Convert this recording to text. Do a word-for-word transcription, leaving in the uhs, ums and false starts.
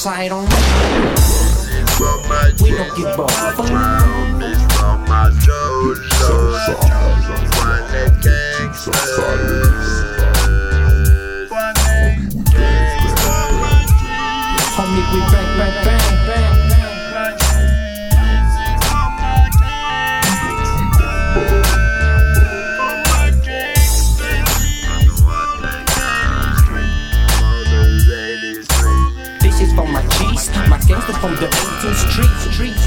sight on. We don't give a fuck. This for my Jojo. One that gangsters. One that gangsters. Homie, we bang, bang, bang, bang. This is for my G's, my gangsters from the eighteenth street.